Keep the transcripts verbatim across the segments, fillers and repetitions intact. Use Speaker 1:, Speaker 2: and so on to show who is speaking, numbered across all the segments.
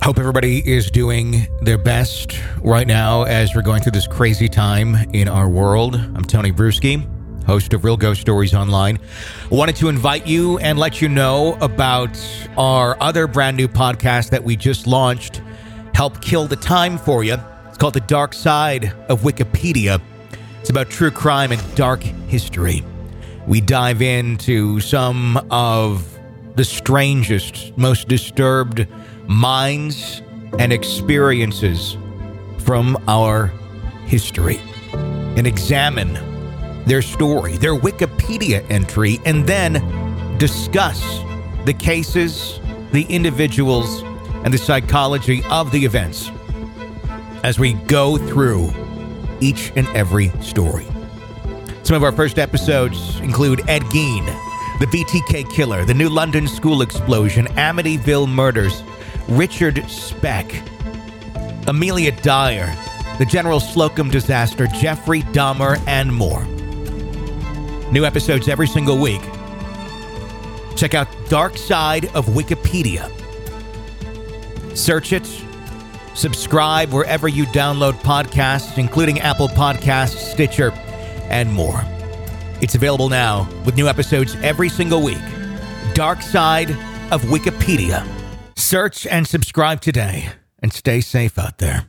Speaker 1: Hope everybody is doing their best right now as we're going through this crazy time in our world. I'm Tony Bruschi, host of Real Ghost Stories Online. I wanted to invite you and let you know about our other brand new podcast that we just launched, Help Kill the Time for You. It's called The Dark Side of Wikipedia. It's about true crime and dark history. We dive into some of the strangest, most disturbed minds and experiences from our history and examine their story, their Wikipedia entry, and then discuss the cases, the individuals, and the psychology of the events as we go through each and every story. Some of our first episodes include Ed Gein, the B T K killer, the New London school explosion, Amityville murders, Richard Speck, Amelia Dyer, the General Slocum disaster, Jeffrey Dahmer, and more. New episodes every single week. Check out Dark Side of Wikipedia. Search it. Subscribe wherever you download podcasts, including Apple Podcasts, Stitcher, and more. It's available now with new episodes every single week. Dark Side of Wikipedia. Search and subscribe today, and stay safe out there.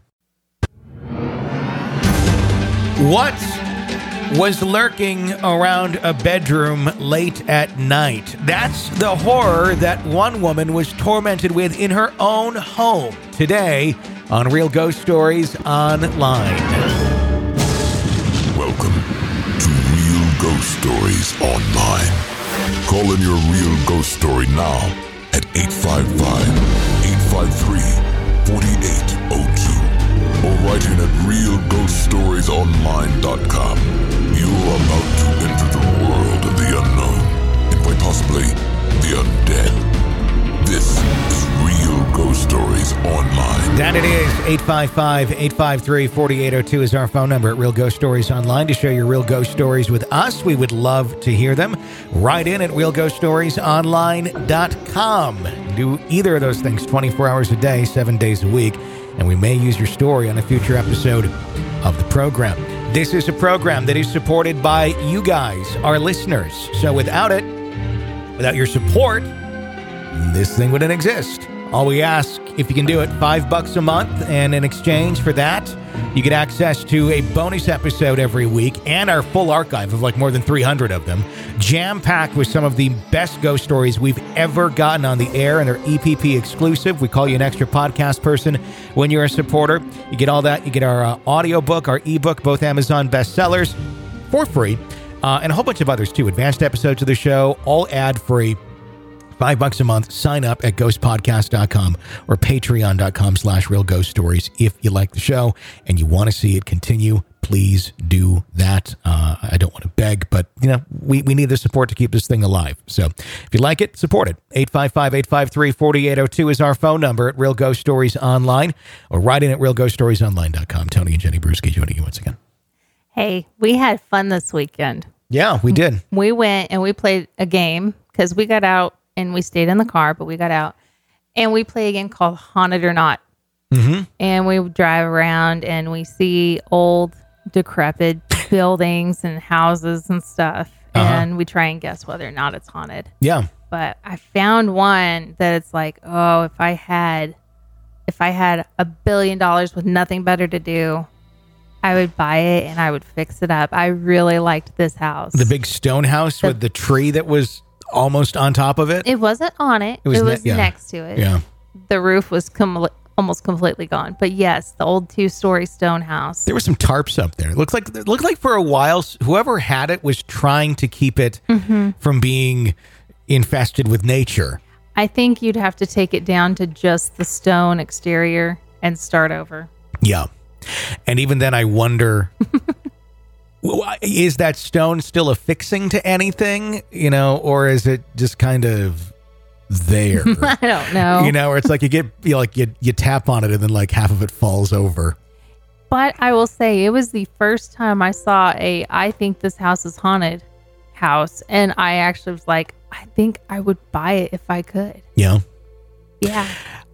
Speaker 1: What was lurking around a bedroom late at night? That's the horror that one woman was tormented with in her own home. Today on Real Ghost Stories Online.
Speaker 2: Welcome to Real Ghost Stories Online. Call in your real ghost story now at eight five five, eight five three, four eight zero two or write in at real ghost stories online dot com. You are about to enter the world of the unknown and quite possibly the undead. This is Real Ghost Stories Online.
Speaker 1: That it is. eight five five, eight five three, four eight zero two is our phone number at Real Ghost Stories Online to share your real ghost stories with us. We would love to hear them. Write in at real ghost stories online dot com. Do either of those things twenty-four hours a day, seven days a week, and we may use your story on a future episode of the program. This is a program that is supported by you guys, our listeners. So without it, without your support, this thing wouldn't exist. All we ask, if you can do it, five bucks a month, and in exchange for that, you get access to a bonus episode every week and our full archive of like more than three hundred of them, jam-packed with some of the best ghost stories we've ever gotten on the air, and they're E P P exclusive. We call you an extra podcast person when you're a supporter. You get all that. You get our uh, audiobook, our ebook, both Amazon bestsellers for free, uh, and a whole bunch of others too. Advanced episodes of the show, all ad-free. Five bucks a month. Sign up at ghost podcast dot com or patreon dot com slash real ghost stories. If you like the show and you want to see it continue, please do that. Uh, I don't want to beg, but you know, we, we need the support to keep this thing alive. So if you like it, support it. eight five five, eight five three, four eight zero two is our phone number at Real Ghost Stories Online, or write in at real ghost stories online dot com. Tony and Jenny Bruschi joining you once again.
Speaker 3: Hey, we had fun this weekend.
Speaker 1: Yeah, we did.
Speaker 3: We went and we played a game because we got out. And we stayed in the car, but we got out. And we play a game called Haunted or Not.
Speaker 1: Mm-hmm.
Speaker 3: And we drive around and we see old, decrepit buildings and houses and stuff. Uh-huh. And we try and guess whether or not it's haunted.
Speaker 1: Yeah.
Speaker 3: But I found one that it's like, oh, if I had, if I had a billion dollars with nothing better to do, I would buy it and I would fix it up. I really liked this house.
Speaker 1: The big stone house the, with the tree that was almost on top of it?
Speaker 3: It wasn't on it. It was, it was ne- yeah. next to it.
Speaker 1: Yeah.
Speaker 3: The roof was com- almost completely gone. But yes, the old two-story stone house.
Speaker 1: There were some tarps up there. It looked like it looked like for a while, whoever had it was trying to keep it mm-hmm. from being infested with nature.
Speaker 3: I think you'd have to take it down to just the stone exterior and start over.
Speaker 1: Yeah. And even then, I wonder... Is that stone still affixing to anything, you know, or is it just kind of there?
Speaker 3: I don't know.
Speaker 1: You know, or it's like you get, you know, like you, you tap on it and then like half of it falls over.
Speaker 3: But I will say it was the first time I saw a, I think this house is haunted house. And I actually was like, I think I would buy it if I could.
Speaker 1: Yeah.
Speaker 3: Yeah.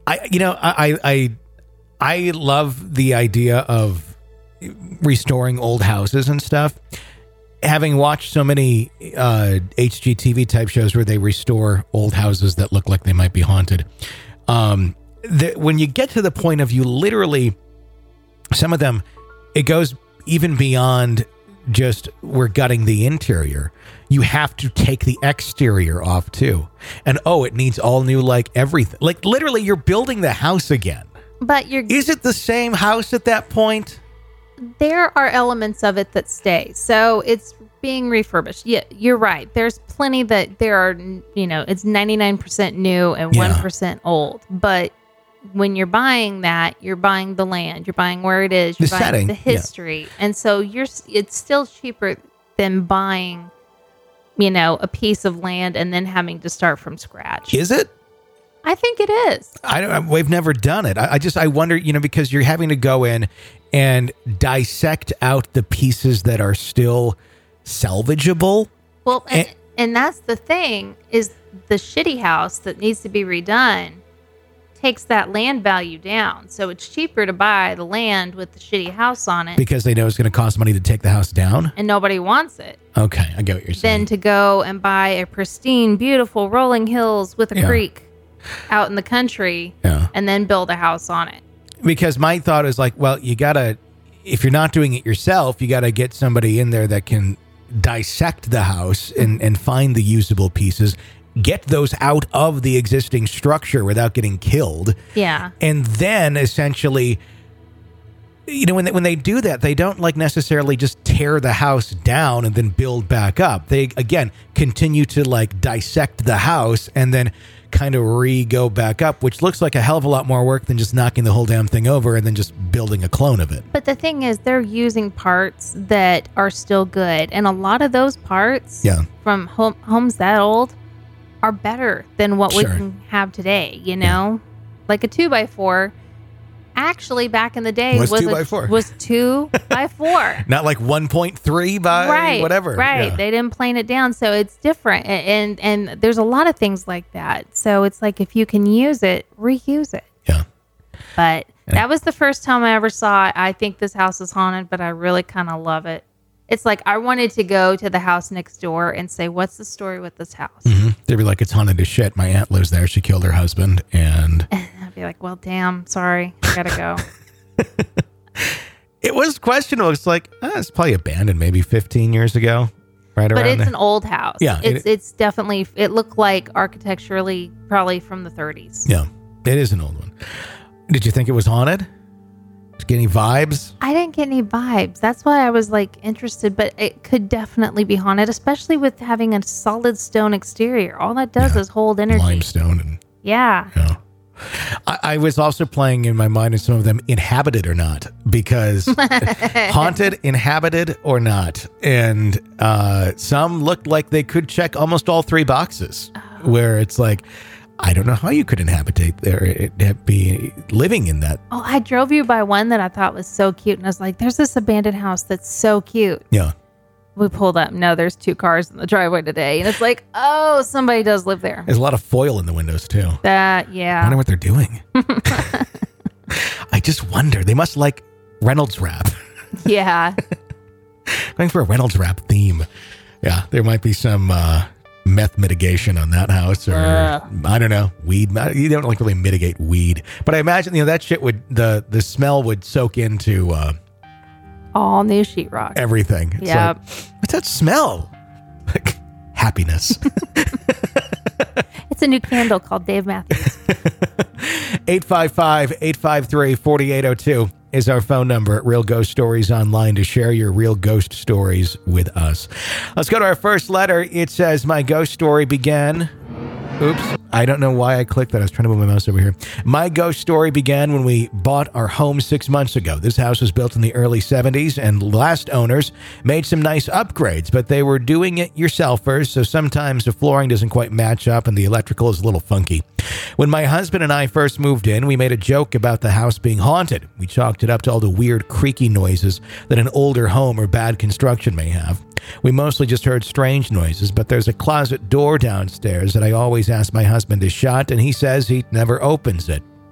Speaker 1: I, you know, I, I, I love the idea of restoring old houses and stuff. Having watched so many uh, H G T V type shows where they restore old houses that look like they might be haunted, um, the, when you get to the point of you literally, some of them, it goes even beyond just we're gutting the interior. You have to take the exterior off too. And oh, it needs all new, like everything. Like literally you're building the house again.
Speaker 3: But you're
Speaker 1: Is it the same house at that point?
Speaker 3: There are elements of it that stay. So it's being refurbished. Yeah, you're right. There's plenty that there are, you know, it's ninety-nine percent new and
Speaker 1: Yeah.
Speaker 3: one percent old. But when you're buying that, you're buying the land, you're buying where it is, you're
Speaker 1: The
Speaker 3: buying
Speaker 1: setting,
Speaker 3: the
Speaker 1: yeah.
Speaker 3: history. And so you're it's still cheaper than buying, you know, a piece of land and then having to start from scratch.
Speaker 1: Is it?
Speaker 3: I think it is.
Speaker 1: I don't. We've never done it. I, I just. I wonder. You know, because you're having to go in and dissect out the pieces that are still salvageable.
Speaker 3: Well, and,
Speaker 1: And-
Speaker 3: and that's the thing is the shitty house that needs to be redone takes that land value down. So it's cheaper to buy the land with the shitty house on it
Speaker 1: Because they know it's going to cost money to take the house down.
Speaker 3: and nobody wants it
Speaker 1: Okay, I get what you're saying.
Speaker 3: than to go and buy a pristine, beautiful rolling hills with a
Speaker 1: Yeah.
Speaker 3: creek out in the country
Speaker 1: Yeah.
Speaker 3: and then build a house on it.
Speaker 1: Because my thought is like, well, you gotta. If you're not doing it yourself, you gotta get somebody in there that can dissect the house and and find the usable pieces, get those out of the existing structure without getting killed.
Speaker 3: Yeah.
Speaker 1: And then essentially, you know, when they, when they do that, they don't like necessarily just tear the house down and then build back up. They, again, continue to like dissect the house and then kind of re-go back up, which looks like a hell of a lot more work than just knocking the whole damn thing over and then just building a clone of it.
Speaker 3: But the thing is, they're using parts that are still good. And a lot of those parts
Speaker 1: Yeah.
Speaker 3: from home, homes that old are better than what
Speaker 1: Sure.
Speaker 3: we can have today, you know? Like a two by four, actually back in the day
Speaker 1: Was
Speaker 3: was
Speaker 1: two
Speaker 3: a-
Speaker 1: by four.
Speaker 3: was two by four.
Speaker 1: Not like one point three by
Speaker 3: right,
Speaker 1: whatever.
Speaker 3: Right.
Speaker 1: Yeah.
Speaker 3: They didn't plane it down. So it's different. A- And, and there's a lot of things like that. So it's like, if you can use it, reuse it.
Speaker 1: Yeah.
Speaker 3: But that was the first time I ever saw it. I think this house is haunted, but I really kind of love it. It's like I wanted to go to the house next door and say, what's the story with this house?
Speaker 1: Mhm. They'd be like, it's haunted as shit. My aunt lives there. She killed her husband. And
Speaker 3: And I'd be like, well, damn, sorry. I got to go.
Speaker 1: it was questionable. It's like, uh, it's probably abandoned maybe fifteen years ago. Right
Speaker 3: But
Speaker 1: around
Speaker 3: it's
Speaker 1: there.
Speaker 3: an old house.
Speaker 1: Yeah,
Speaker 3: It's
Speaker 1: it-
Speaker 3: it's definitely, it looked like architecturally probably from the thirties.
Speaker 1: Yeah, it is an old one. Did you think it was haunted? Did you get any vibes?
Speaker 3: I didn't get any vibes. That's why I was like interested, but it could definitely be haunted, especially with having a solid stone exterior. All that does
Speaker 1: Yeah.
Speaker 3: is hold energy.
Speaker 1: Limestone and
Speaker 3: Yeah.
Speaker 1: yeah. I, I was also playing in my mind, and some of them inhabited or not, because haunted, inhabited or not, and uh, some looked like they could check almost all three boxes. Where it's like, I don't know how you could inhabitate there, it, be living in that.
Speaker 3: Oh, I drove you by one that I thought was so cute. And I was like, there's this abandoned house that's so cute.
Speaker 1: Yeah.
Speaker 3: We pulled up. No, there's two cars in the driveway today. And it's like, oh, somebody does live there.
Speaker 1: There's a lot of foil in the windows too.
Speaker 3: That,
Speaker 1: I
Speaker 3: yeah.
Speaker 1: wonder what they're doing. I just wonder. They must like Reynolds wrap.
Speaker 3: Yeah.
Speaker 1: Going for a Reynolds wrap theme. Yeah, there might be some uh, meth mitigation on that house, or
Speaker 3: Ugh.
Speaker 1: I don't know, weed. You don't like really mitigate weed, but I imagine you know that shit would the the smell would soak into uh,
Speaker 3: All new sheetrock.
Speaker 1: everything. It's
Speaker 3: Yep.
Speaker 1: like, what's that smell? Like happiness.
Speaker 3: It's a new candle called Dave Matthews.
Speaker 1: eight five five, eight five three, four eight zero two is our phone number at Real Ghost Stories Online to share your real ghost stories with us. Let's go to our first letter. It says, my ghost story began... Oops. I don't know why I clicked that. I was trying to move my mouse over here. My ghost story began when we bought our home six months ago. This house was built in the early seventies, and last owners made some nice upgrades, but they were doing it yourselfers, so sometimes the flooring doesn't quite match up and the electrical is a little funky. When my husband and I first moved in, we made a joke about the house being haunted. We chalked it up to all the weird creaky noises that an older home or bad construction may have. We mostly just heard strange noises, but there's a closet door downstairs that I always ask my husband to shut, and he says he never opens it.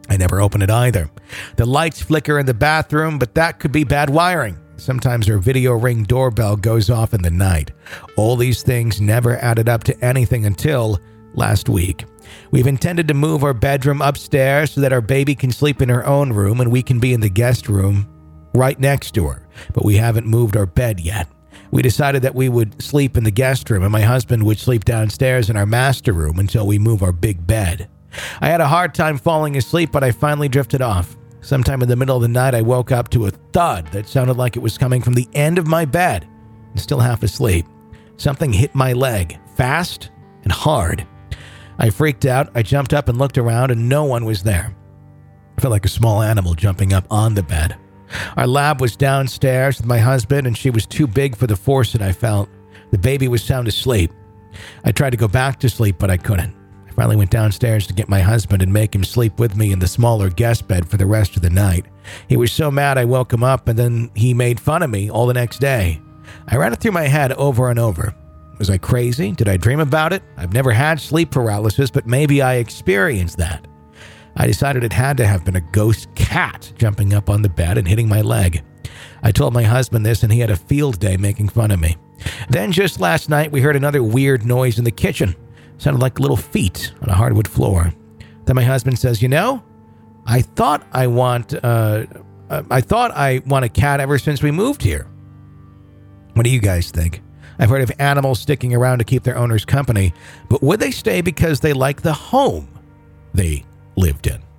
Speaker 1: I never open it either. The lights flicker in the bathroom, but that could be bad wiring. Sometimes our video ring doorbell goes off in the night. All these things never added up to anything until last week. We've intended to move our bedroom upstairs so that our baby can sleep in her own room and we can be in the guest room right next to her, but we haven't moved our bed yet. We decided that we would sleep in the guest room and my husband would sleep downstairs in our master room until we move our big bed. I had a hard time falling asleep, but I finally drifted off. Sometime in the middle of the night, I woke up to a thud that sounded like it was coming from the end of my bed. I'm still half asleep. Something hit my leg, fast and hard. I freaked out. I jumped up and looked around, and no one was there. I felt like a small animal jumping up on the bed. Our lab was downstairs with my husband, and she was too big for the force that I felt. The baby was sound asleep. I tried to go back to sleep, but I couldn't. I finally went downstairs to get my husband and make him sleep with me in the smaller guest bed for the rest of the night. He was so mad I woke him up, and then he made fun of me all the next day. I ran it through my head over and over. Was I crazy? Did I dream about it? I've never had sleep paralysis, but maybe I experienced that. I decided it had to have been a ghost cat jumping up on the bed and hitting my leg. I told my husband this, and he had a field day making fun of me. Then just last night, we heard another weird noise in the kitchen. It sounded like little feet on a hardwood floor. Then my husband says, you know, I thought I want, uh, uh, I thought I want a cat ever since we moved here. What do you guys think? I've heard of animals sticking around to keep their owners company, but would they stay because they like the home they lived in?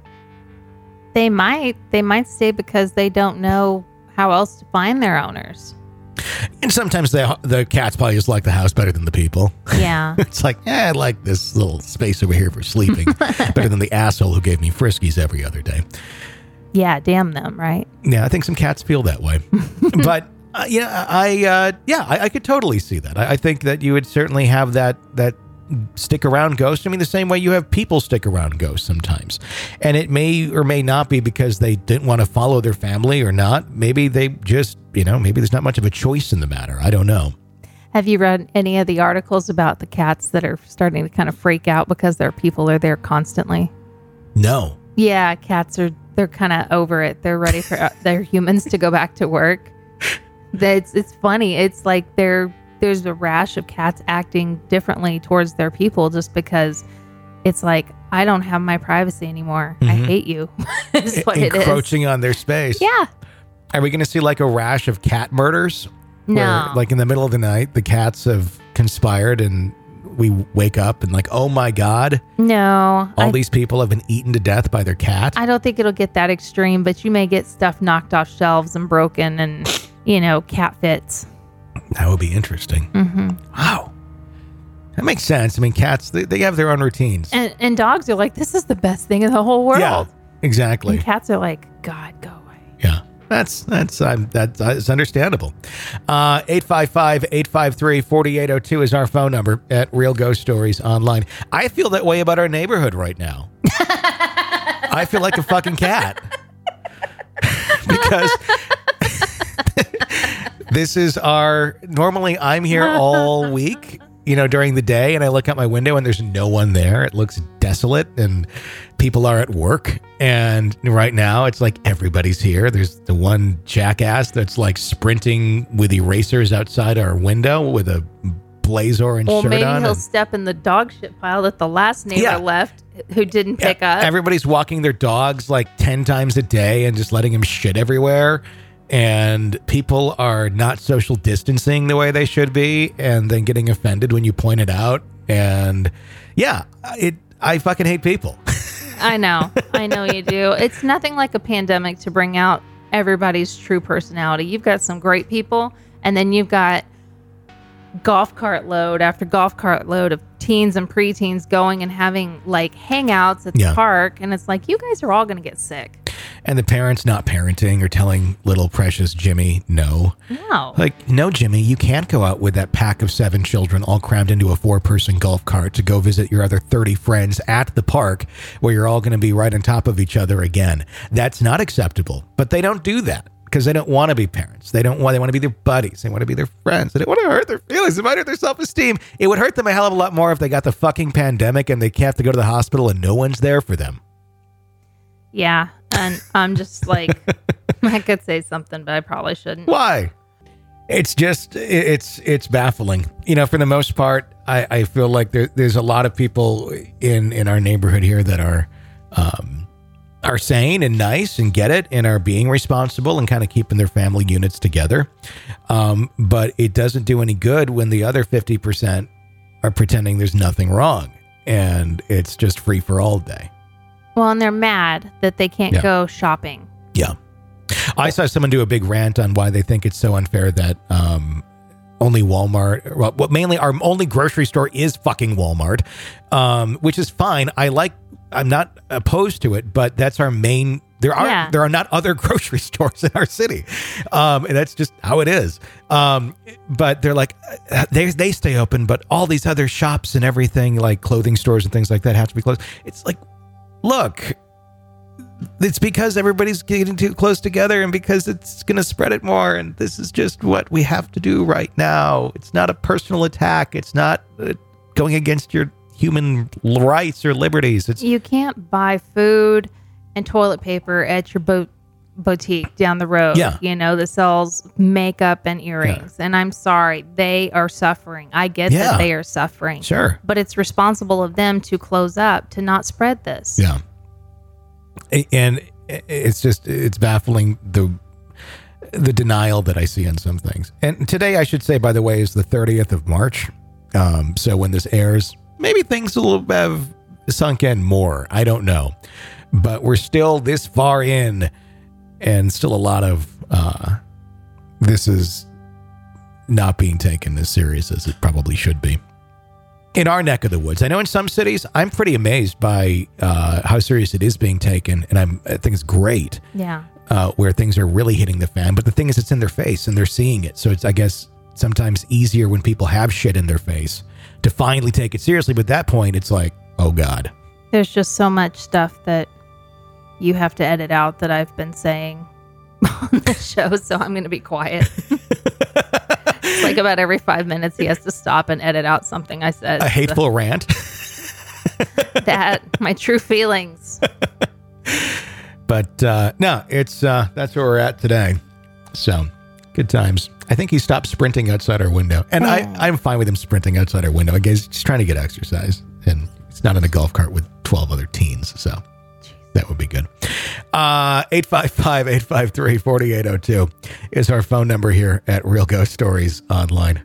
Speaker 3: They might. They might stay because they don't know how else to find their owners.
Speaker 1: And sometimes the the cats probably just like the house better than the people.
Speaker 3: Yeah.
Speaker 1: It's like, eh, I like this little space over here for sleeping better than the asshole who gave me Friskies every other day.
Speaker 3: Yeah, damn them, right?
Speaker 1: Yeah, I think some cats feel that way. But uh, yeah, I uh, yeah, I, I could totally see that. I, I think that you would certainly have that that stick around ghost. I mean, the same way you have people stick around ghosts sometimes. And it may or may not be because they didn't want to follow their family or not. Maybe they just, you know, maybe there's not much of a choice in the matter. I don't know.
Speaker 3: Have you read any of the articles about the cats that are starting to kind of freak out because their people are there constantly?
Speaker 1: No.
Speaker 3: Yeah, cats are, they're kind of over it. They're ready for uh, their humans to go back to work. It's, it's funny. It's like they're, there's a rash of cats acting differently towards their people just because it's like, I don't have my privacy anymore. Mm-hmm. I hate you. Is what it is.
Speaker 1: Encroaching on their space.
Speaker 3: Yeah.
Speaker 1: Are we going to see like a rash of cat murders?
Speaker 3: No.
Speaker 1: Where, like in the middle of the night, the cats have conspired and we wake up and like, oh my God.
Speaker 3: No.
Speaker 1: All
Speaker 3: I,
Speaker 1: these people have been eaten to death by their cat.
Speaker 3: I don't think it'll get that extreme, but you may get stuff knocked off shelves and broken and, you know, cat fits.
Speaker 1: That would be interesting.
Speaker 3: Mm-hmm.
Speaker 1: Wow. That makes sense. I mean, cats, they, they have their own routines.
Speaker 3: And, and dogs are like, this is the best thing in the whole world.
Speaker 1: Yeah, exactly.
Speaker 3: And cats are like, God, go away.
Speaker 1: Yeah, that's that's um, that's, that's understandable. Uh, eight five five, eight five three, four eight zero two is our phone number at Real Ghost Stories Online. I feel that way about our neighborhood right now. I feel like a fucking cat. Because... This is our, normally I'm here all week, you know, during the day, and I look out my window and there's no one there. It looks desolate and people are at work. And right now it's like everybody's here. There's the one jackass that's like sprinting with erasers outside our window with a blaze orange
Speaker 3: well,
Speaker 1: shirt on.
Speaker 3: Well, maybe he'll
Speaker 1: and,
Speaker 3: step in the dog shit pile that the last neighbor
Speaker 1: yeah.
Speaker 3: left who didn't pick
Speaker 1: yeah,
Speaker 3: up.
Speaker 1: Everybody's walking their dogs like ten times a day and just letting him shit everywhere. And people are not social distancing the way they should be, and then getting offended when you point it out. And yeah, it. I fucking hate people.
Speaker 3: I know. I know you do. It's nothing like a pandemic to bring out everybody's true personality. You've got some great people, and then you've got golf cart load after golf cart load of teens and preteens going and having like hangouts at the
Speaker 1: yeah.
Speaker 3: park. And it's like, you guys are all going to get sick.
Speaker 1: And the parents not parenting or telling little precious Jimmy no.
Speaker 3: No.
Speaker 1: Like, no, Jimmy, you can't go out with that pack of seven children all crammed into a four-person golf cart to go visit your other thirty friends at the park where you're all going to be right on top of each other again. That's not acceptable. But they don't do that because they don't want to be parents. They don't want, they want to be their buddies. They want to be their friends. They don't want to hurt their feelings. It might hurt their self-esteem. It would hurt them a hell of a lot more if they got the fucking pandemic and they have to go to the hospital and no one's there for them.
Speaker 3: Yeah. And I'm just like, I could say something, but I probably shouldn't.
Speaker 1: Why? It's just, it's it's baffling. You know, for the most part, I, I feel like there, there's a lot of people in, in our neighborhood here that are um, are sane and nice and get it and are being responsible and kind of keeping their family units together. Um, but it doesn't do any good when the other fifty percent are pretending there's nothing wrong and it's just free for all day.
Speaker 3: Well, and they're mad that they can't
Speaker 1: Yeah.
Speaker 3: go shopping.
Speaker 1: Yeah. I saw someone do a big rant on why they think it's so unfair that um, only Walmart, well, well, mainly our only grocery store is fucking Walmart, um, which is fine. I like, I'm not opposed to it, but that's our main, there are,
Speaker 3: Yeah.
Speaker 1: there are not other grocery stores in our city. Um, and that's just how it is. Um, but they're like, uh, they, they stay open, but all these other shops and everything like clothing stores and things like that have to be closed. It's like, look, it's because everybody's getting too close together and because it's going to spread it more. And this is just what we have to do right now. It's not a personal attack. It's not uh, going against your human rights or liberties. It's
Speaker 3: You can't buy food and toilet paper at your bo- boutique down the road,
Speaker 1: Yeah.
Speaker 3: you know, that sells makeup and earrings. And I'm sorry, they are suffering. I get
Speaker 1: Yeah.
Speaker 3: that they are suffering.
Speaker 1: Sure.
Speaker 3: But it's responsible of them to close up, to not spread this.
Speaker 1: Yeah. And it's just, it's baffling the the denial that I see on some things. And today, I should say, by the way, is the thirtieth of March. Um, so when this airs, maybe things will have sunk in more. I don't know. But we're still this far in and still a lot of uh, this is not being taken as serious as it probably should be. In our neck of the woods, I know in some cities, I'm pretty amazed by uh, how serious it is being taken, and I'm, I think it's great
Speaker 3: Yeah.
Speaker 1: uh, where things are really hitting the fan. But the thing is, it's in their face, and they're seeing it. So it's, I guess, sometimes easier when people have shit in their face to finally take it seriously. But at that point, it's like, oh God.
Speaker 3: There's just so much stuff that you have to edit out that I've been saying on the show, so I'm going to be quiet. It's like about every five minutes he has to stop and edit out something I said.
Speaker 1: A hateful
Speaker 3: So
Speaker 1: rant.
Speaker 3: that, my true feelings.
Speaker 1: But uh, no, it's uh, that's where we're at today. So good times. I think he stopped sprinting outside our window. And I, I'm fine with him sprinting outside our window. I guess he's trying to get exercise. And he's not in a golf cart with twelve other teens. So that would be good. Uh, eight five five, eight five three, four eight zero two is our phone number here at Real Ghost Stories Online.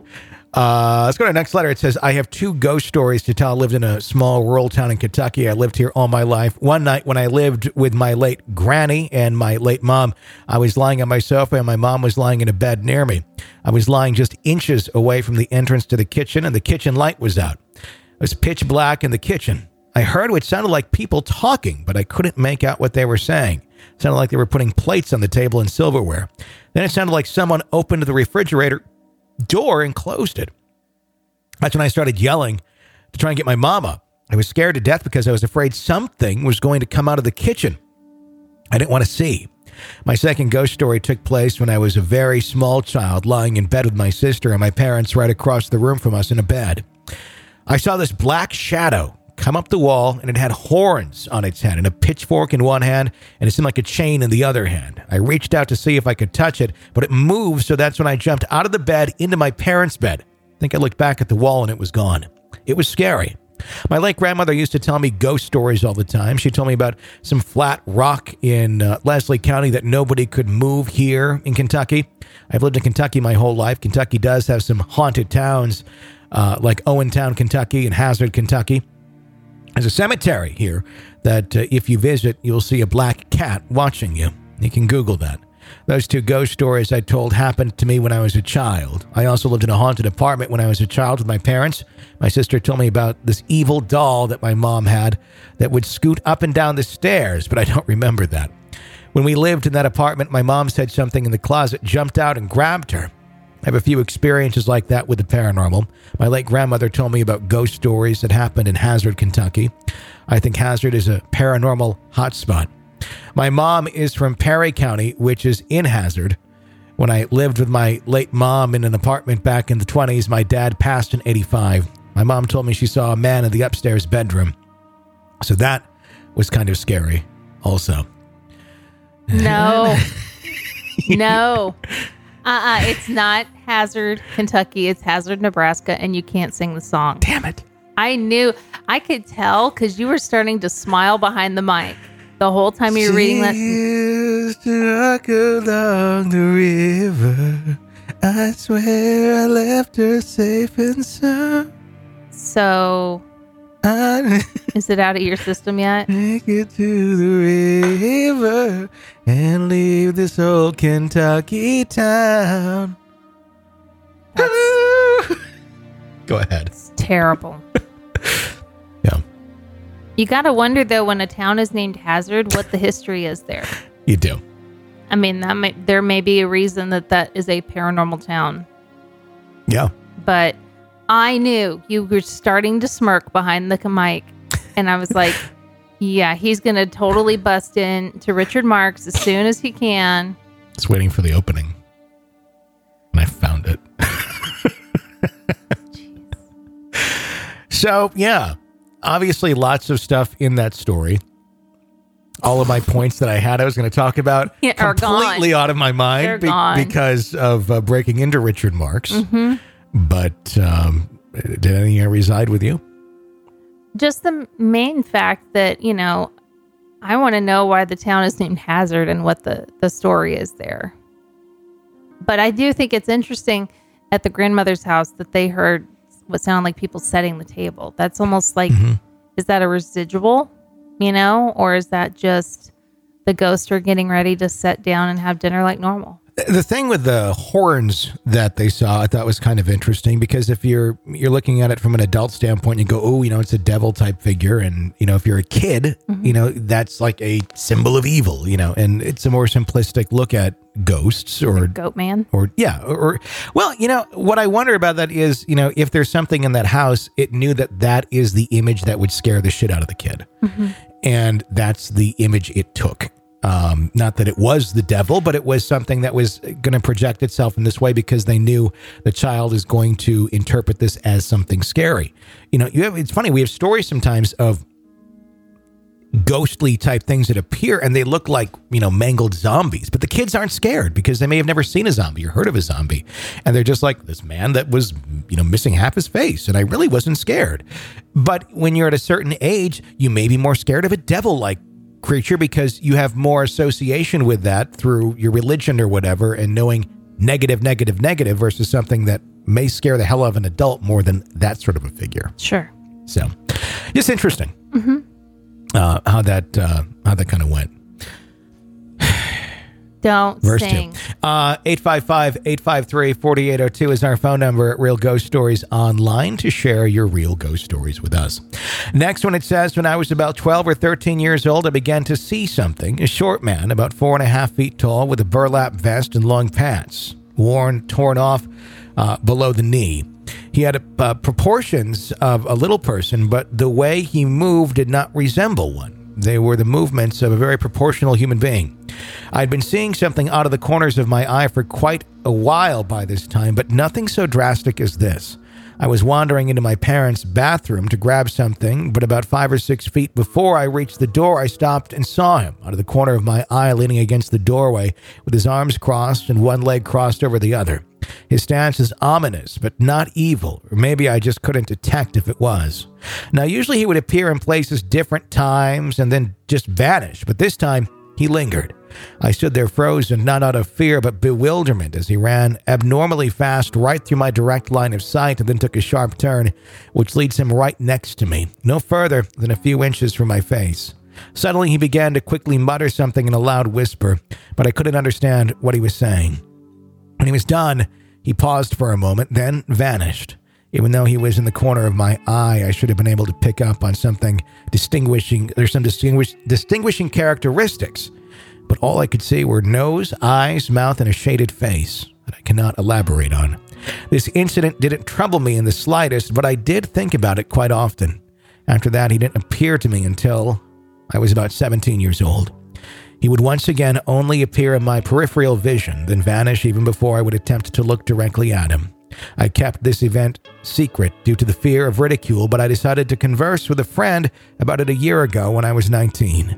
Speaker 1: Uh, let's go to the next letter. It says, I have two ghost stories to tell. I lived in a small rural town in Kentucky. I lived here all my life. One night when I lived with my late granny and my late mom, I was lying on my sofa and my mom was lying in a bed near me. I was lying just inches away from the entrance to the kitchen and the kitchen light was out. It was pitch black in the kitchen. I heard what sounded like people talking, but I couldn't make out what they were saying. It sounded like they were putting plates on the table and silverware. Then it sounded like someone opened the refrigerator door and closed it. That's when I started yelling to try and get my mom up. I was scared to death because I was afraid something was going to come out of the kitchen. I didn't want to see. My second ghost story took place when I was a very small child lying in bed with my sister and my parents right across the room from us in a bed. I saw this black shadow come up the wall, and it had horns on its head and a pitchfork in one hand, and it seemed like a chain in the other hand. I reached out to see if I could touch it, but it moved, so that's when I jumped out of the bed into my parents' bed. I think I looked back at the wall, and it was gone. It was scary. My late grandmother used to tell me ghost stories all the time. She told me about some flat rock in uh, Leslie County that nobody could move here in Kentucky. I've lived in Kentucky my whole life. Kentucky does have some haunted towns uh, like Owentown, Kentucky, and Hazard, Kentucky. There's a cemetery here that uh, if you visit, you'll see a black cat watching you. You can Google that. Those two ghost stories I told happened to me when I was a child. I also lived in a haunted apartment when I was a child with my parents. My sister told me about this evil doll that my mom had that would scoot up and down the stairs, but I don't remember that. When we lived in that apartment, my mom said something in the closet, jumped out and grabbed her. I have a few experiences like that with the paranormal. My late grandmother told me about ghost stories that happened in Hazard, Kentucky. I think Hazard is a paranormal hotspot. My mom is from Perry County, which is in Hazard. When I lived with my late mom in an apartment back in the twenties, my dad passed in eighty-five. My mom told me she saw a man in the upstairs bedroom. So that was kind of scary also.
Speaker 3: No. No. Uh-uh. It's not Hazard, Kentucky. It's Hazard, Nebraska, and you can't sing the song.
Speaker 1: Damn it.
Speaker 3: I knew. I could tell because you were starting to smile behind the mic the whole time you were reading that.
Speaker 1: She used to rock along the river. I swear I left her safe and sound.
Speaker 3: So,
Speaker 1: I
Speaker 3: is it out of your system yet?
Speaker 1: take it to the river and leave this old Kentucky town.
Speaker 3: That's
Speaker 1: Go ahead.
Speaker 3: terrible.
Speaker 1: Yeah,
Speaker 3: You got to wonder, though, when a town is named Hazard, what the history is there.
Speaker 1: you do.
Speaker 3: I mean, that may, there may be a reason that that is a paranormal town.
Speaker 1: Yeah.
Speaker 3: But I knew you were starting to smirk behind the mic. And I was like, yeah, he's going to totally bust in to Richard Marx as soon as he can.
Speaker 1: Just waiting for the opening. And I found it. So, yeah. Obviously, lots of stuff in that story. All of my points that I had I was going to talk about
Speaker 3: Yeah, are
Speaker 1: completely
Speaker 3: gone.
Speaker 1: out of my mind
Speaker 3: They're gone.
Speaker 1: because of uh, breaking into Richard Marx.
Speaker 3: Mm-hmm.
Speaker 1: But um, did any reside with you?
Speaker 3: Just the main fact that, you know, I want to know why the town is named Hazard and what the, the story is there. But I do think it's interesting at the grandmother's house that they heard what sounded like people setting the table. That's almost like,
Speaker 1: Mhm.
Speaker 3: is that a residual, you know, or is that just the ghosts are getting ready to sit down and have dinner like normal?
Speaker 1: The thing with the horns that they saw, I thought was kind of interesting because if you're you're looking at it from an adult standpoint, you go, oh, you know, it's a devil type figure, and you know, if you're a kid,
Speaker 3: Mm-hmm.
Speaker 1: you know, that's like a symbol of evil, you know, and it's a more simplistic look at ghosts or
Speaker 3: Goat man.
Speaker 1: or yeah, or, or well, you know, what I wonder about that is, you know, if there's something in that house, it knew that that is the image that would scare the shit out of the kid,
Speaker 3: Mm-hmm.
Speaker 1: and that's the image it took. Um, not that it was the devil, but it was something that was going to project itself in this way because they knew the child is going to interpret this as something scary. You know, you have, it's funny. We have stories sometimes of ghostly type things that appear and they look like, you know, mangled zombies, but the kids aren't scared because they may have never seen a zombie or heard of a zombie. And they're just like, this man that was, you know, missing half his face. And I really wasn't scared. But when you're at a certain age, you may be more scared of a devil-like creature because you have more association with that through your religion or whatever, and knowing negative, negative, negative versus something that may scare the hell out of an adult more than that sort of a figure.
Speaker 3: Sure.
Speaker 1: So, just interesting
Speaker 3: Mm-hmm.
Speaker 1: uh, how that uh, how that kind of went.
Speaker 3: Don't
Speaker 1: Verse
Speaker 3: sing.
Speaker 1: two. Uh, eight five five, eight five three, four eight zero two is our phone number at Real Ghost Stories Online to share your real ghost stories with us. Next one, it says, when I was about twelve or thirteen years old, I began to see something. A short man, about four and a half feet tall, with a burlap vest and long pants, worn, torn off uh, below the knee. He had uh, proportions of a little person, but the way he moved did not resemble one. They were the movements of a very proportional human being. I'd been seeing something out of the corners of my eye for quite a while by this time, but nothing so drastic as this. I was wandering into my parents' bathroom to grab something, but about five or six feet before I reached the door, I stopped and saw him out of the corner of my eye leaning against the doorway with his arms crossed and one leg crossed over the other. His stance is ominous, but not evil, or maybe I just couldn't detect if it was. Now, usually he would appear in places different times and then just vanish, but this time he lingered. I stood there frozen, not out of fear, but bewilderment as he ran abnormally fast right through my direct line of sight and then took a sharp turn, which leads him right next to me, no further than a few inches from my face. Suddenly, he began to quickly mutter something in a loud whisper, but I couldn't understand what he was saying. When he was done, he paused for a moment, then vanished. Even though he was in the corner of my eye, I should have been able to pick up on something distinguishing, there's some distinguish, distinguishing characteristics. But all I could see were nose, eyes, mouth, and a shaded face that I cannot elaborate on. This incident didn't trouble me in the slightest, but I did think about it quite often. After that, he didn't appear to me until I was about seventeen years old. He would once again only appear in my peripheral vision, then vanish even before I would attempt to look directly at him. I kept this event secret due to the fear of ridicule, but I decided to converse with a friend about it a year ago when I was nineteen.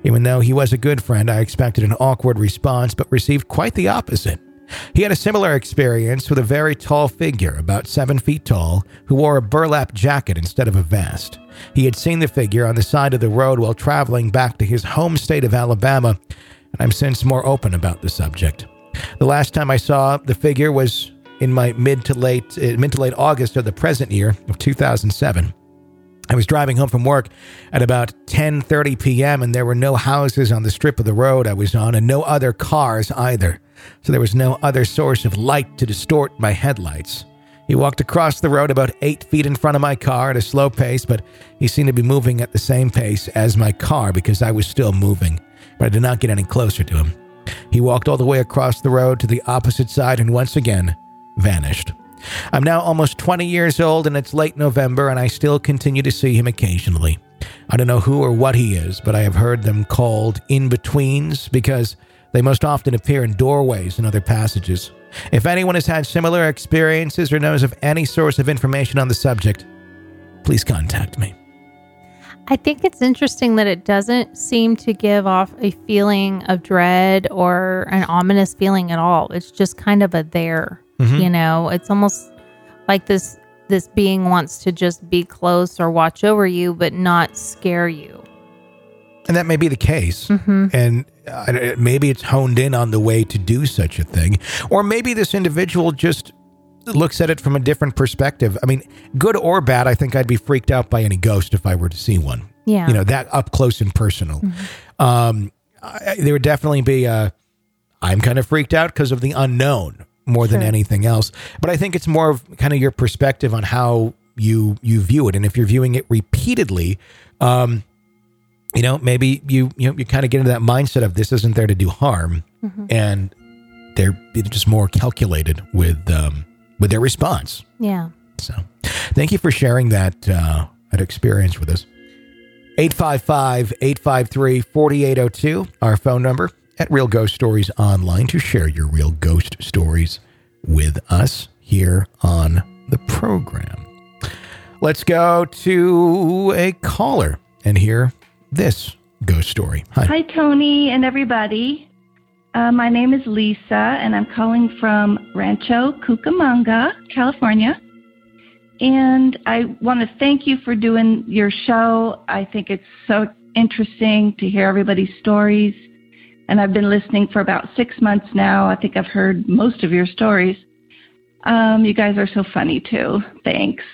Speaker 1: Even though he was a good friend, I expected an awkward response, but received quite the opposite. He had a similar experience with a very tall figure, about seven feet tall, who wore a burlap jacket instead of a vest. He had seen the figure on the side of the road while traveling back to his home state of Alabama, and I'm since more open about the subject. The last time I saw the figure was in my mid to late uh, mid to late August of the present year of two thousand seven. I was driving home from work at about ten thirty p.m. and there were no houses on the strip of the road I was on and no other cars either. So there was no other source of light to distort my headlights. He walked across the road about eight feet in front of my car at a slow pace, but he seemed to be moving at the same pace as my car because I was still moving, but I did not get any closer to him. He walked all the way across the road to the opposite side and once again vanished. I'm now almost twenty years old and it's late November and I still continue to see him occasionally. I don't know who or what he is, but I have heard them called in-betweens because they most often appear in doorways and other passages. If anyone has had similar experiences or knows of any source of information on the subject, please contact me.
Speaker 3: I think it's interesting that it doesn't seem to give off a feeling of dread or an ominous feeling at all. It's just kind of a there, mm-hmm. you know, it's almost like this, this being wants to just be close or watch over you, but not scare you.
Speaker 1: And that may be the case. Mm-hmm. And uh, maybe it's honed in on the way to do such a thing. Or maybe this individual just looks at it from a different perspective. I mean, good or bad, I think I'd be freaked out by any ghost if I were to see one.
Speaker 3: Yeah.
Speaker 1: You know, that up close and personal. Mm-hmm. Um, I, there would definitely be a, I'm kind of freaked out because of the unknown more sure. than anything else. But I think it's more of kind of your perspective on how you, you view it. And if you're viewing it repeatedly, um, you know, maybe you, you know, you kind of get into that mindset of this isn't there to do harm. Mm-hmm. And they're just more calculated with, um, with their response.
Speaker 3: Yeah.
Speaker 1: So thank you for sharing that, uh, that experience with us. eight five five, eight five three, four eight zero two, our phone number at Real Ghost Stories Online to share your real ghost stories with us here on the program. Let's go to a caller and hear this ghost story. Hi.
Speaker 4: Hi, Tony and everybody. Uh, my name is Lisa, and I'm calling from Rancho Cucamonga, California. And I want to thank you for doing your show. I think it's so interesting to hear everybody's stories. And I've been listening for about six months now. I think I've heard most of your stories. Um, you guys are so funny, too. Thanks.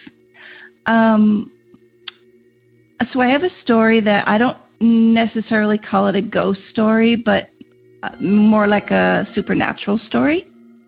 Speaker 4: Um, so I have a story that I don't necessarily call it a ghost story, but more like a supernatural story.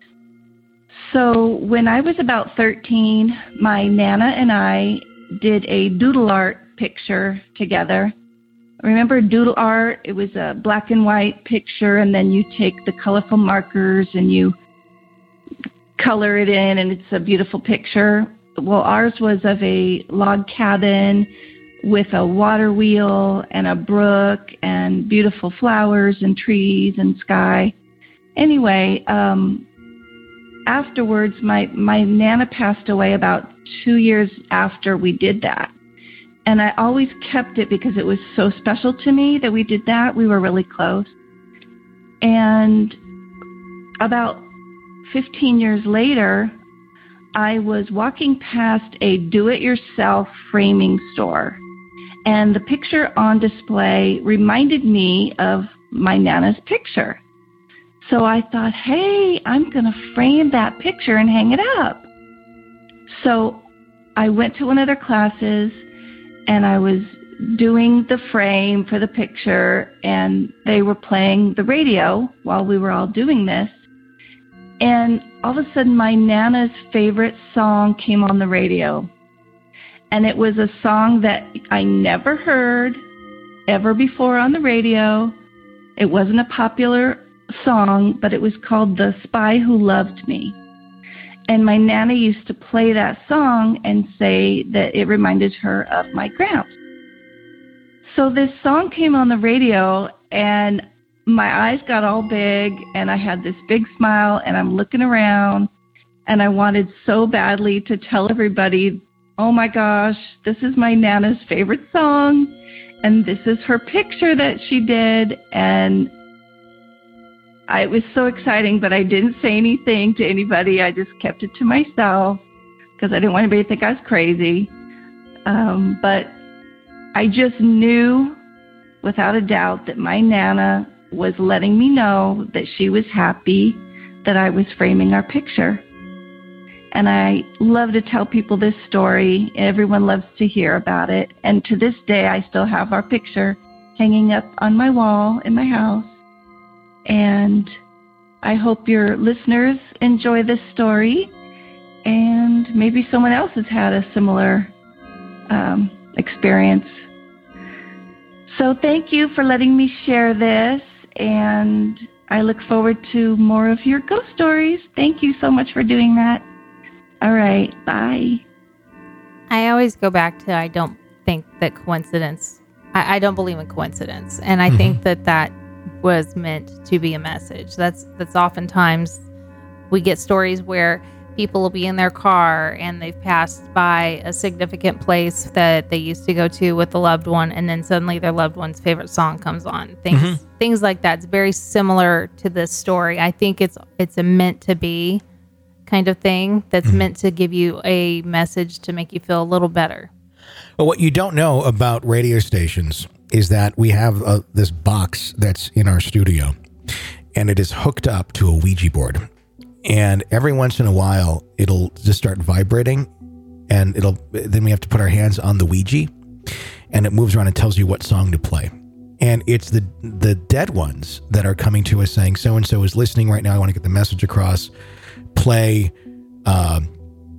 Speaker 4: So when I was about thirteen, my Nana and I did a doodle art picture together. Remember doodle art? It was a black and white picture, and then you take the colorful markers and you color it in, and it's a beautiful picture. Well, ours was of a log cabin with a water wheel and a brook and beautiful flowers and trees and sky. Anyway, um, afterwards, my, my Nana passed away about two years after we did that. And I always kept it because it was so special to me that we did that. We were really close. And about fifteen years later, I was walking past a do-it-yourself framing store. And the picture on display reminded me of my Nana's picture. So I thought, hey, I'm going to frame that picture and hang it up. So I went to one of their classes, and I was doing the frame for the picture, and they were playing the radio while we were all doing this. And all of a sudden, my Nana's favorite song came on the radio. And it was a song that I never heard ever before on the radio. It wasn't a popular song, but it was called The Spy Who Loved Me. And my Nana used to play that song and say that it reminded her of my gramps. So this song came on the radio, and my eyes got all big, and I had this big smile, and I'm looking around, and I wanted so badly to tell everybody, oh my gosh, this is my Nana's favorite song, and this is her picture that she did. And I, it was so exciting, but I didn't say anything to anybody. I just kept it to myself because I didn't want anybody to think I was crazy. Um, but I just knew without a doubt that my Nana was letting me know that she was happy that I was framing our picture. And I love to tell people this story. Everyone loves to hear about it. And to this day, I still have our picture hanging up on my wall in my house. And I hope your listeners enjoy this story. And maybe someone else has had a similar um, experience. So thank you for letting me share this. And I look forward to more of your ghost stories. Thank you so much for doing that. All right. Bye.
Speaker 3: I always go back to, I don't think that coincidence, I, I don't believe in coincidence. And I mm-hmm. think that that was meant to be a message. That's, that's oftentimes we get stories where people will be in their car and they've passed by a significant place that they used to go to with a loved one. And then suddenly their loved one's favorite song comes on. Things, mm-hmm. things like that. It's very similar to this story. I think it's, it's a meant to be kind of thing that's mm-hmm. meant to give you a message to make you feel a little better.
Speaker 1: Well, what you don't know about radio stations is that we have uh, this box that's in our studio, and it is hooked up to a Ouija board. And every once in a while, it'll just start vibrating, and it'll then we have to put our hands on the Ouija, and it moves around and tells you what song to play. And it's the the dead ones that are coming to us saying, so and so is listening right now. I want to get the message across. Play. Um,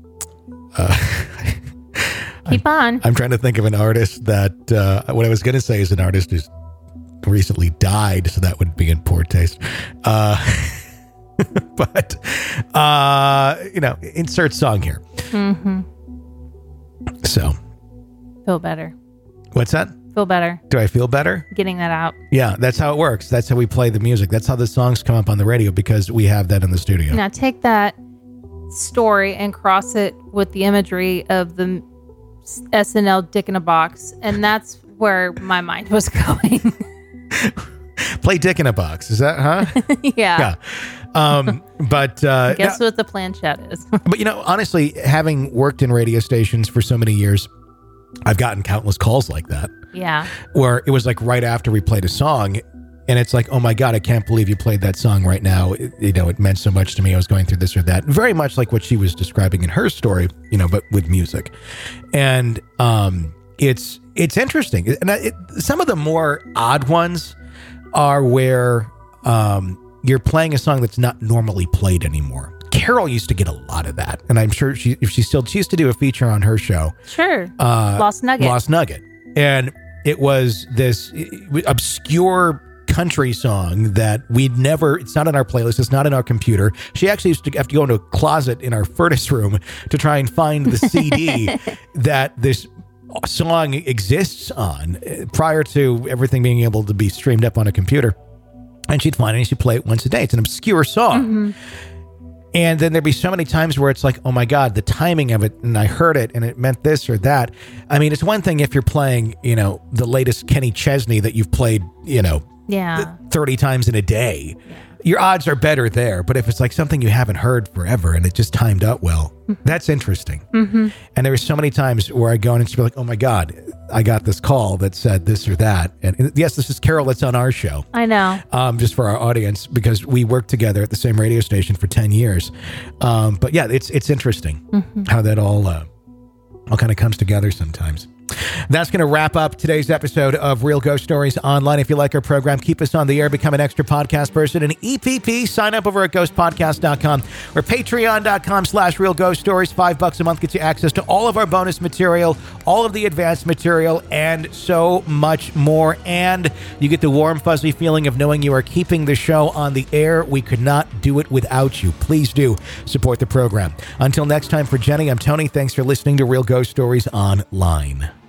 Speaker 1: uh,
Speaker 3: Keep
Speaker 1: I'm,
Speaker 3: on.
Speaker 1: I'm trying to think of an artist that uh, what I was going to say is an artist who's recently died, so that would be in poor taste. Uh, but uh, you know, insert song here.
Speaker 3: Mm-hmm.
Speaker 1: So,
Speaker 3: feel better.
Speaker 1: What's that?
Speaker 3: Feel better.
Speaker 1: Do I feel better?
Speaker 3: Getting that out.
Speaker 1: Yeah, that's how it works. That's how we play the music. That's how the songs come up on the radio, because we have that in the studio.
Speaker 3: Now take that story and cross it with the imagery of the S N L Dick in a Box, and that's where my mind was going.
Speaker 1: Play Dick in a Box. Is that, huh?
Speaker 3: Yeah.
Speaker 1: Yeah. Um, but uh,
Speaker 3: guess
Speaker 1: now,
Speaker 3: what the planchette is.
Speaker 1: But, you know, honestly, having worked in radio stations for so many years, I've gotten countless calls like that.
Speaker 3: Yeah.
Speaker 1: Where it was like right after we played a song, and it's like, oh my God, I can't believe you played that song right now. It, you know, it meant so much to me. I was going through this or that. Very much like what she was describing in her story, you know, but with music. And um, it's it's interesting. And it, some of the more odd ones are where um, you're playing a song that's not normally played anymore. Carol used to get a lot of that, and I'm sure she, if she still, she used to do a feature on her show.
Speaker 3: Sure.
Speaker 1: Uh,
Speaker 3: Lost Nugget.
Speaker 1: Lost Nugget. And it was this obscure country song that we'd never, it's not in our playlist, it's not in our computer. She actually used to have to go into a closet in our furnace room to try and find the C D that this song exists on prior to everything being able to be streamed up on a computer. And she'd find it and she'd play it once a day. It's an obscure song. Mm-hmm. And then there'd be so many times where it's like, oh my God, the timing of it, and I heard it and it meant this or that. I mean, it's one thing if you're playing, you know, the latest Kenny Chesney that you've played, you know,
Speaker 3: yeah,
Speaker 1: thirty times in a day. Yeah. Your odds are better there. But if it's like something you haven't heard forever and it just timed out well, mm-hmm. that's interesting. Mm-hmm. And there were so many times where I go in and just be like, oh my God, I got this call that said this or that. And yes, this is Carol that's on our show.
Speaker 3: I know.
Speaker 1: Um, just for our audience, because we worked together at the same radio station for ten years. Um, but yeah, it's it's interesting mm-hmm. how that all, uh, all kind of comes together sometimes. That's going to wrap up today's episode of Real Ghost Stories Online. If you like our program, keep us on the air, become an extra podcast person, and E P P, sign up over at ghost podcast dot com or patreon dot com slash real ghost stories. Five bucks a month gets you access to all of our bonus material, all of the advanced material, and so much more. And you get the warm, fuzzy feeling of knowing you are keeping the show on the air. We could not do it without you. Please do support the program. Until next time, for Jenny, I'm Tony. Thanks for listening to Real Ghost Stories Online.